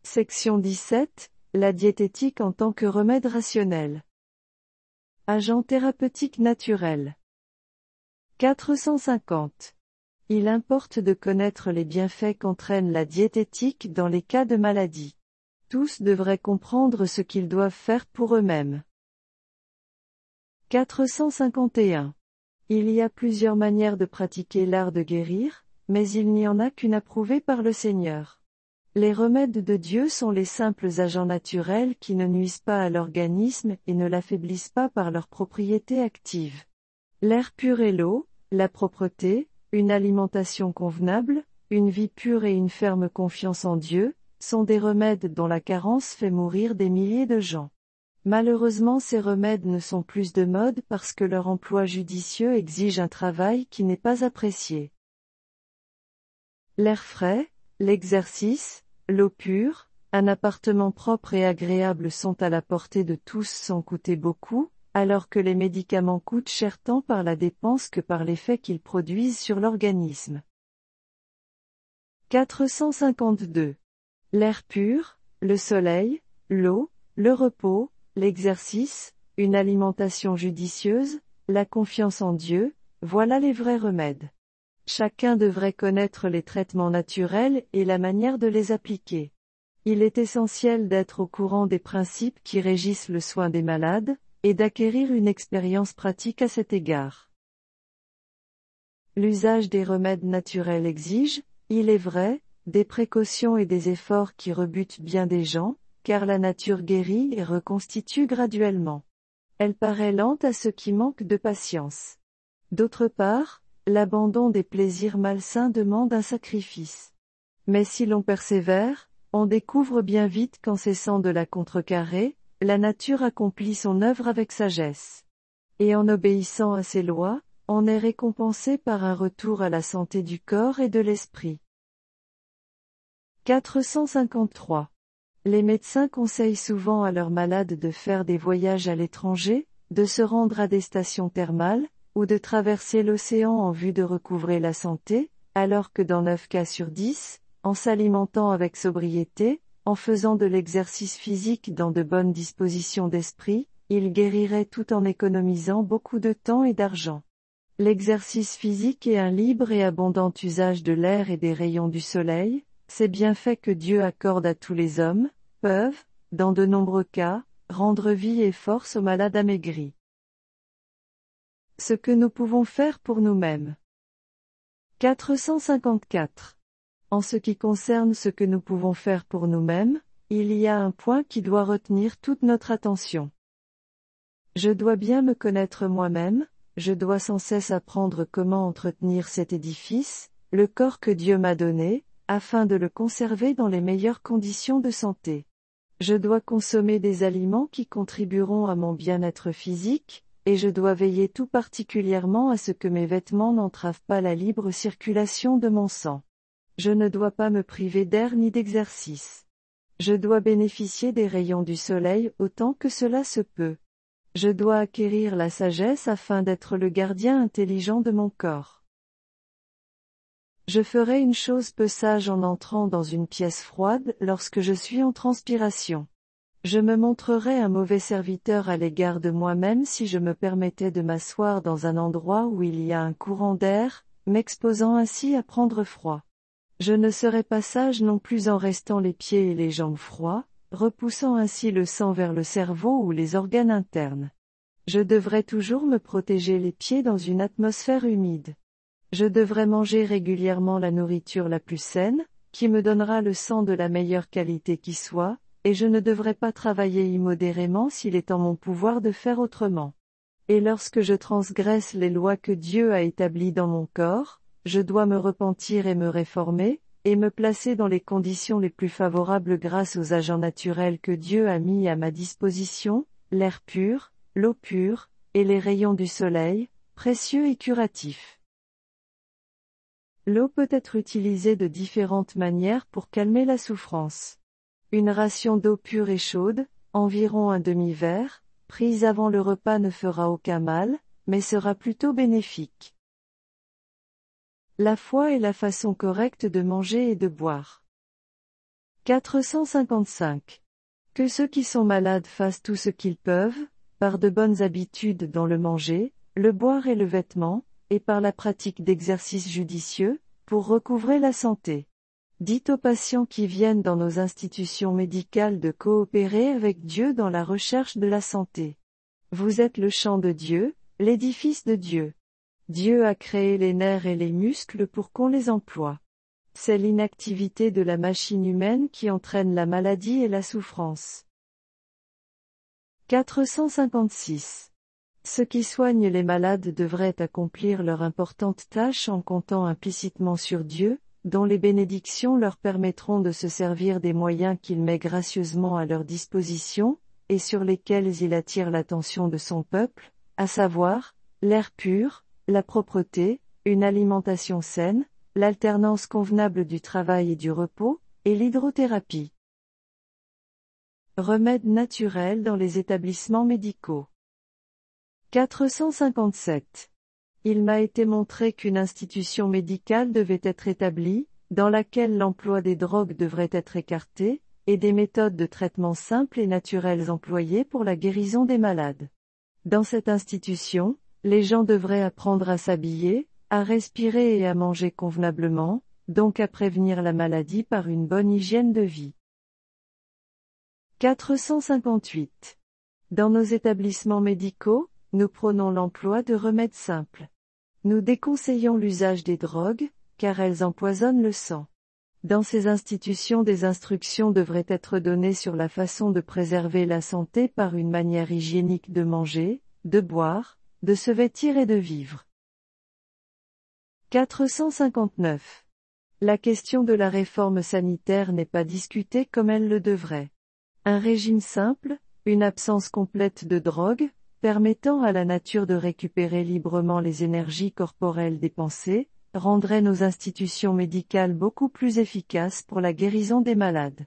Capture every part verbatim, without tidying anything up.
Section dix-sept. La diététique en tant que remède rationnel. Agent thérapeutique naturel. quatre cent cinquante. Il importe de connaître les bienfaits qu'entraîne la diététique dans les cas de maladie. Tous devraient comprendre ce qu'ils doivent faire pour eux-mêmes. quatre cent cinquante et un. Il y a plusieurs manières de pratiquer l'art de guérir, mais il n'y en a qu'une approuvée par le Seigneur. Les remèdes de Dieu sont les simples agents naturels qui ne nuisent pas à l'organisme et ne l'affaiblissent pas par leurs propriétés actives. L'air pur et l'eau, la propreté, une alimentation convenable, une vie pure et une ferme confiance en Dieu, sont des remèdes dont la carence fait mourir des milliers de gens. Malheureusement, ces remèdes ne sont plus de mode parce que leur emploi judicieux exige un travail qui n'est pas apprécié. L'air frais, l'exercice, l'eau pure, un appartement propre et agréable sont à la portée de tous sans coûter beaucoup, alors que les médicaments coûtent cher tant par la dépense que par l'effet qu'ils produisent sur l'organisme. quatre cent cinquante-deux. L'air pur, le soleil, l'eau, le repos, l'exercice, une alimentation judicieuse, la confiance en Dieu, voilà les vrais remèdes. Chacun devrait connaître les traitements naturels et la manière de les appliquer. Il est essentiel d'être au courant des principes qui régissent le soin des malades, et d'acquérir une expérience pratique à cet égard. L'usage des remèdes naturels exige, il est vrai, des précautions et des efforts qui rebutent bien des gens, car la nature guérit et reconstitue graduellement. Elle paraît lente à ceux qui manquent de patience. D'autre part, l'abandon des plaisirs malsains demande un sacrifice. Mais si l'on persévère, on découvre bien vite qu'en cessant de la contrecarrer, la nature accomplit son œuvre avec sagesse. Et en obéissant à ses lois, on est récompensé par un retour à la santé du corps et de l'esprit. quatre cent cinquante-trois. Les médecins conseillent souvent à leurs malades de faire des voyages à l'étranger, de se rendre à des stations thermales, ou de traverser l'océan en vue de recouvrer la santé, alors que dans neuf cas sur dix, en s'alimentant avec sobriété, en faisant de l'exercice physique dans de bonnes dispositions d'esprit, ils guériraient tout en économisant beaucoup de temps et d'argent. L'exercice physique et un libre et abondant usage de l'air et des rayons du soleil, ces bienfaits que Dieu accorde à tous les hommes, peuvent, dans de nombreux cas, rendre vie et force aux malades amaigris. Ce que nous pouvons faire pour nous-mêmes. quatre cent cinquante-quatre. En ce qui concerne ce que nous pouvons faire pour nous-mêmes, il y a un point qui doit retenir toute notre attention. Je dois bien me connaître moi-même, je dois sans cesse apprendre comment entretenir cet édifice, le corps que Dieu m'a donné, afin de le conserver dans les meilleures conditions de santé. Je dois consommer des aliments qui contribueront à mon bien-être physique, et je dois veiller tout particulièrement à ce que mes vêtements n'entravent pas la libre circulation de mon sang. Je ne dois pas me priver d'air ni d'exercice. Je dois bénéficier des rayons du soleil autant que cela se peut. Je dois acquérir la sagesse afin d'être le gardien intelligent de mon corps. Je ferai une chose peu sage en entrant dans une pièce froide lorsque je suis en transpiration. Je me montrerais un mauvais serviteur à l'égard de moi-même si je me permettais de m'asseoir dans un endroit où il y a un courant d'air, m'exposant ainsi à prendre froid. Je ne serais pas sage non plus en restant les pieds et les jambes froids, repoussant ainsi le sang vers le cerveau ou les organes internes. Je devrais toujours me protéger les pieds dans une atmosphère humide. Je devrais manger régulièrement la nourriture la plus saine, qui me donnera le sang de la meilleure qualité qui soit, et je ne devrais pas travailler immodérément s'il est en mon pouvoir de faire autrement. Et lorsque je transgresse les lois que Dieu a établies dans mon corps, je dois me repentir et me réformer, et me placer dans les conditions les plus favorables grâce aux agents naturels que Dieu a mis à ma disposition, l'air pur, l'eau pure, et les rayons du soleil, précieux et curatifs. L'eau peut être utilisée de différentes manières pour calmer la souffrance. Une ration d'eau pure et chaude, environ un demi-verre, prise avant le repas ne fera aucun mal, mais sera plutôt bénéfique. La foi est la façon correcte de manger et de boire. quatre cent cinquante-cinq. Que ceux qui sont malades fassent tout ce qu'ils peuvent, par de bonnes habitudes dans le manger, le boire et le vêtement, et par la pratique d'exercices judicieux, pour recouvrer la santé. Dites aux patients qui viennent dans nos institutions médicales de coopérer avec Dieu dans la recherche de la santé. Vous êtes le champ de Dieu, l'édifice de Dieu. Dieu a créé les nerfs et les muscles pour qu'on les emploie. C'est l'inactivité de la machine humaine qui entraîne la maladie et la souffrance. quatre cent cinquante-six. Ceux qui soignent les malades devraient accomplir leur importante tâche en comptant implicitement sur Dieu, dont les bénédictions leur permettront de se servir des moyens qu'il met gracieusement à leur disposition, et sur lesquels il attire l'attention de son peuple, à savoir, l'air pur, la propreté, une alimentation saine, l'alternance convenable du travail et du repos, et l'hydrothérapie. Remèdes naturels dans les établissements médicaux. quatre cent cinquante-sept. Il m'a été montré qu'une institution médicale devait être établie, dans laquelle l'emploi des drogues devrait être écarté, et des méthodes de traitement simples et naturelles employées pour la guérison des malades. Dans cette institution, les gens devraient apprendre à s'habiller, à respirer et à manger convenablement, donc à prévenir la maladie par une bonne hygiène de vie. quatre cent cinquante-huit. Dans nos établissements médicaux, nous prônons l'emploi de remèdes simples. Nous déconseillons l'usage des drogues, car elles empoisonnent le sang. Dans ces institutions, des instructions devraient être données sur la façon de préserver la santé par une manière hygiénique de manger, de boire, de se vêtir et de vivre. quatre cent cinquante-neuf. La question de la réforme sanitaire n'est pas discutée comme elle le devrait. Un régime simple, une absence complète de drogue, permettant à la nature de récupérer librement les énergies corporelles dépensées, rendrait nos institutions médicales beaucoup plus efficaces pour la guérison des malades.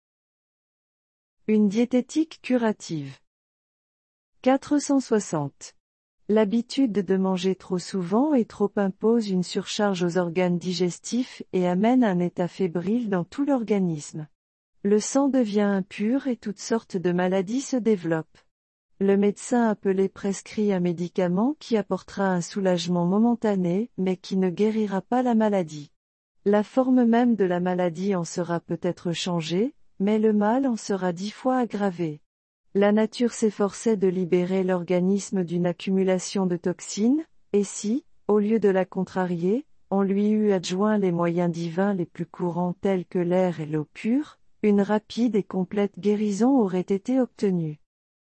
Une diététique curative. quatre cent soixante. L'habitude de manger trop souvent et trop impose une surcharge aux organes digestifs et amène un état fébrile dans tout l'organisme. Le sang devient impur et toutes sortes de maladies se développent. Le médecin appelé prescrit un médicament qui apportera un soulagement momentané, mais qui ne guérira pas la maladie. La forme même de la maladie en sera peut-être changée, mais le mal en sera dix fois aggravé. La nature s'efforçait de libérer l'organisme d'une accumulation de toxines, et si, au lieu de la contrarier, on lui eût adjoint les moyens divins les plus courants tels que l'air et l'eau pure, une rapide et complète guérison aurait été obtenue.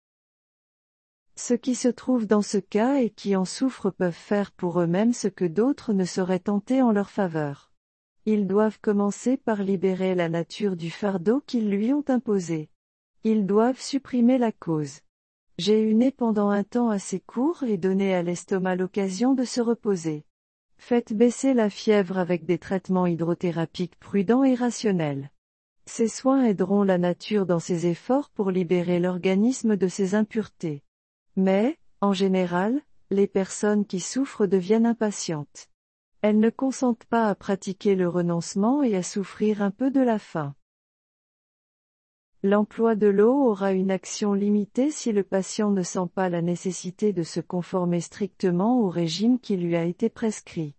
Ceux qui se trouvent dans ce cas et qui en souffrent peuvent faire pour eux-mêmes ce que d'autres ne sauraient tenter en leur faveur. Ils doivent commencer par libérer la nature du fardeau qu'ils lui ont imposé. Ils doivent supprimer la cause. Jeûner pendant un temps assez court et donner à l'estomac l'occasion de se reposer. Faites baisser la fièvre avec des traitements hydrothérapiques prudents et rationnels. Ces soins aideront la nature dans ses efforts pour libérer l'organisme de ses impuretés. Mais, en général, les personnes qui souffrent deviennent impatientes. Elles ne consentent pas à pratiquer le renoncement et à souffrir un peu de la faim. L'emploi de l'eau aura une action limitée si le patient ne sent pas la nécessité de se conformer strictement au régime qui lui a été prescrit.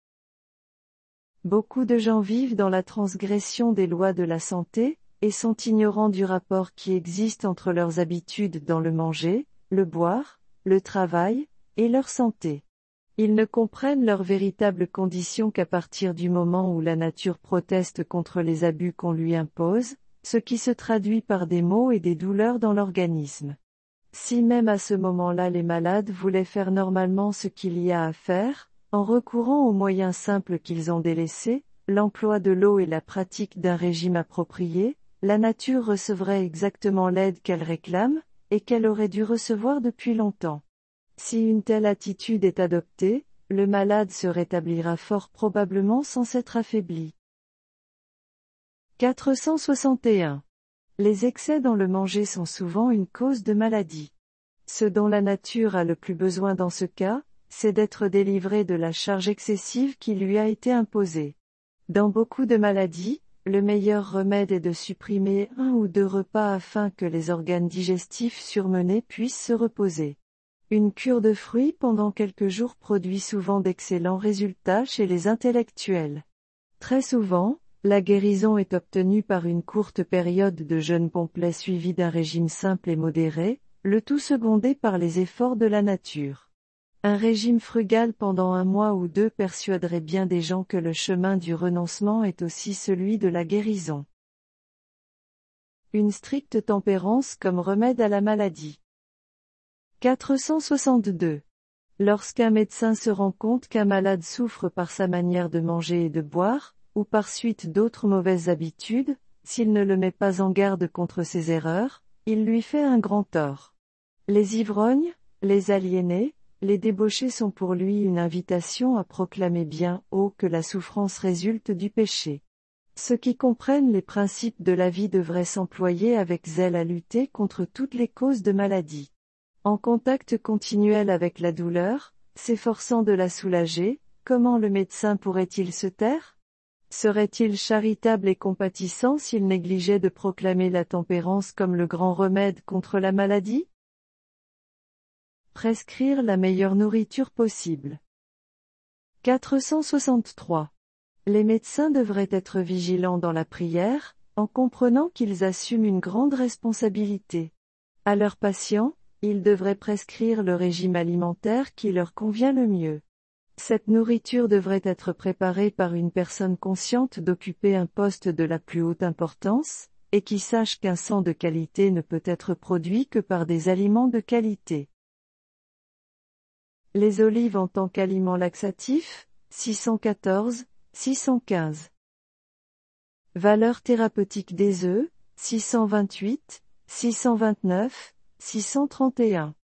Beaucoup de gens vivent dans la transgression des lois de la santé, et sont ignorants du rapport qui existe entre leurs habitudes dans le manger, le boire, le travail, et leur santé. Ils ne comprennent leurs véritables conditions qu'à partir du moment où la nature proteste contre les abus qu'on lui impose, ce qui se traduit par des maux et des douleurs dans l'organisme. Si même à ce moment-là les malades voulaient faire normalement ce qu'il y a à faire, en recourant aux moyens simples qu'ils ont délaissés, l'emploi de l'eau et la pratique d'un régime approprié, la nature recevrait exactement l'aide qu'elle réclame, et qu'elle aurait dû recevoir depuis longtemps. Si une telle attitude est adoptée, le malade se rétablira fort probablement sans s'être affaibli. quatre cent soixante et un. Les excès dans le manger sont souvent une cause de maladie. Ce dont la nature a le plus besoin dans ce cas, c'est d'être délivré de la charge excessive qui lui a été imposée. Dans beaucoup de maladies, le meilleur remède est de supprimer un ou deux repas afin que les organes digestifs surmenés puissent se reposer. Une cure de fruits pendant quelques jours produit souvent d'excellents résultats chez les intellectuels. Très souvent, la guérison est obtenue par une courte période de jeûne complet suivie d'un régime simple et modéré, le tout secondé par les efforts de la nature. Un régime frugal pendant un mois ou deux persuaderait bien des gens que le chemin du renoncement est aussi celui de la guérison. Une stricte tempérance comme remède à la maladie. quatre cent soixante-deux. Lorsqu'un médecin se rend compte qu'un malade souffre par sa manière de manger et de boire, ou par suite d'autres mauvaises habitudes, s'il ne le met pas en garde contre ses erreurs, il lui fait un grand tort. Les ivrognes, les aliénés, les débauchés sont pour lui une invitation à proclamer bien haut que la souffrance résulte du péché. Ceux qui comprennent les principes de la vie devraient s'employer avec zèle à lutter contre toutes les causes de maladie. En contact continuel avec la douleur, s'efforçant de la soulager, comment le médecin pourrait-il se taire? Serait-il charitable et compatissant s'il négligeait de proclamer la tempérance comme le grand remède contre la maladie? Prescrire la meilleure nourriture possible. quatre cent soixante-trois. Les médecins devraient être vigilants dans la prière, en comprenant qu'ils assument une grande responsabilité. À leurs patients, ils devraient prescrire le régime alimentaire qui leur convient le mieux. Cette nourriture devrait être préparée par une personne consciente d'occuper un poste de la plus haute importance, et qui sache qu'un sang de qualité ne peut être produit que par des aliments de qualité. Les olives en tant qu'aliment laxatif, six cent quatorze, six cent quinze. Valeur thérapeutique des œufs, six cent vingt-huit, six cent vingt-neuf, six cent trente et un.